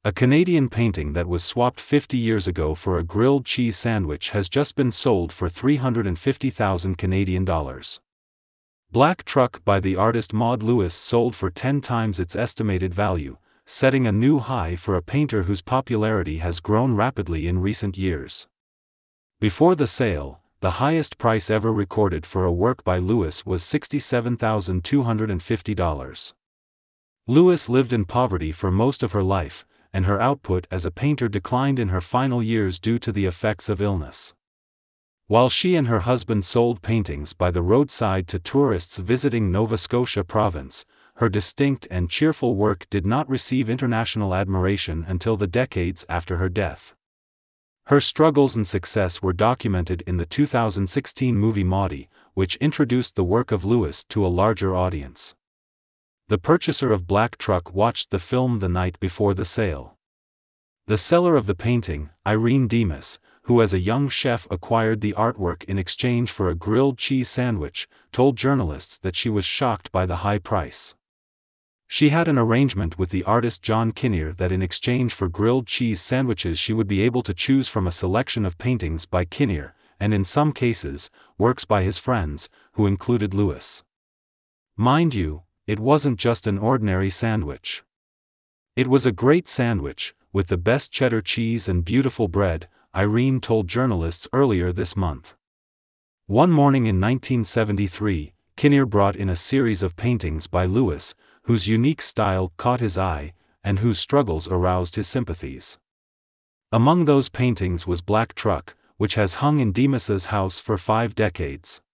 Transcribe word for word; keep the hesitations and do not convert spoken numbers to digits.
A Canadian painting that was swapped fifty years ago for a grilled cheese sandwich has just been sold for three hundred fifty thousand Canadian dollars. Black Truck by the artist Maud Lewis sold for ten times its estimated value, setting a new high for a painter whose popularity has grown rapidly in recent years. Before the sale, the highest price ever recorded for a work by Lewis was sixty-seven thousand two hundred fifty dollars. Lewis lived in poverty for most of her life, and her output as a painter declined in her final years due to the effects of illness. While she and her husband sold paintings by the roadside to tourists visiting Nova Scotia province, her distinct and cheerful work did not receive international admiration until the decades after her death. Her struggles and success were documented in the two thousand sixteen movie Maudie, which introduced the work of Lewis to a larger audience. The purchaser of Black Truck watched the film the night before the sale. The seller of the painting, Irene Demas, who as a young chef acquired the artwork in exchange for a grilled cheese sandwich, told journalists that she was shocked by the high price. She had an arrangement with the artist John Kinnear that in exchange for grilled cheese sandwiches she would be able to choose from a selection of paintings by Kinnear, and in some cases, works by his friends, who included Lewis. Mind you, it wasn't just an ordinary sandwich. It was a great sandwich, with the best cheddar cheese and beautiful bread, Irene told journalists earlier this month. One morning in nineteen seventy-three, Kinnear brought in a series of paintings by Lewis, whose unique style caught his eye, and whose struggles aroused his sympathies. Among those paintings was Black Truck, which has hung in Demas's house for five decades.